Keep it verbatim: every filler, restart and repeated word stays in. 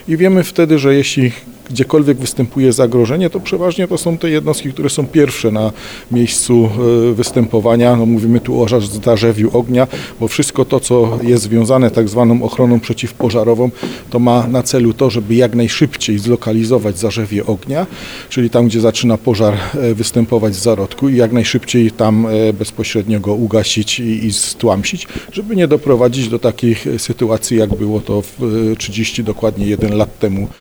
i wiemy wtedy, że jeśli gdziekolwiek występuje zagrożenie, to przeważnie to są te jednostki, które są pierwsze na miejscu występowania. No mówimy tu o zarzewiu ognia, bo wszystko to, co jest związane tak zwaną ochroną przeciwpożarową, to ma na celu to, żeby jak najszybciej zlokalizować zarzewie ognia, czyli tam, gdzie zaczyna pożar występować w zarodku i jak najszybciej tam bezpośrednio go ugasić i, i stłamsić, żeby nie doprowadzić do takich sytuacji, jak było to w trzydzieści dokładnie jeden lat temu.